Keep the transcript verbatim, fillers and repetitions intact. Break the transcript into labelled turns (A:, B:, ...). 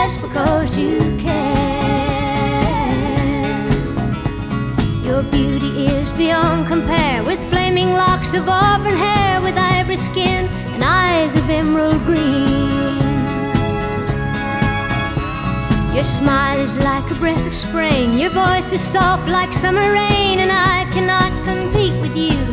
A: just because you can. Your beauty is beyond compare, with flaming locks of auburn hair, with ivory skin and eyes of emerald green. Your smile is like a breath of spring, your voice is soft like summer rain, and I cannot compete with you